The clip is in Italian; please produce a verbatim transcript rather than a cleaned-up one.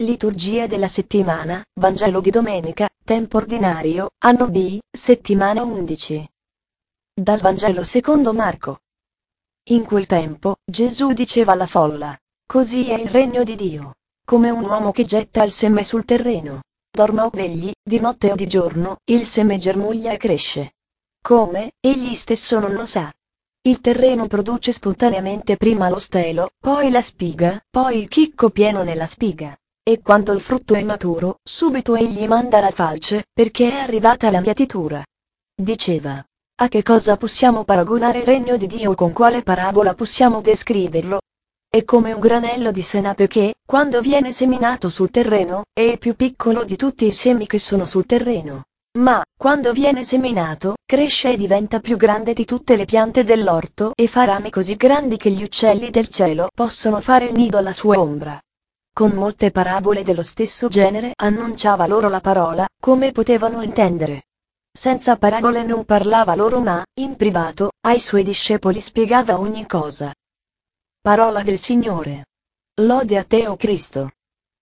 Liturgia della settimana, Vangelo di domenica, tempo ordinario, anno B, settimana undici. Dal Vangelo secondo Marco. In quel tempo, Gesù diceva alla folla: così è il regno di Dio, come un uomo che getta il seme sul terreno. Dorma o vegli, di notte o di giorno, il seme germoglia e cresce. Come, egli stesso non lo sa. Il terreno produce spontaneamente prima lo stelo, poi la spiga, poi il chicco pieno nella spiga. E quando il frutto è maturo, subito egli manda la falce, perché è arrivata la mietitura. Diceva: a che cosa possiamo paragonare il regno di Dio, con quale parabola possiamo descriverlo? È come un granello di senape che, quando viene seminato sul terreno, è il più piccolo di tutti i semi che sono sul terreno. Ma, quando viene seminato, cresce e diventa più grande di tutte le piante dell'orto e fa rami così grandi che gli uccelli del cielo possono fare il nido alla sua ombra. Con molte parabole dello stesso genere annunciava loro la parola, come potevano intendere. Senza parabole non parlava loro, ma, in privato, ai suoi discepoli spiegava ogni cosa. Parola del Signore. Lode a te, o Cristo.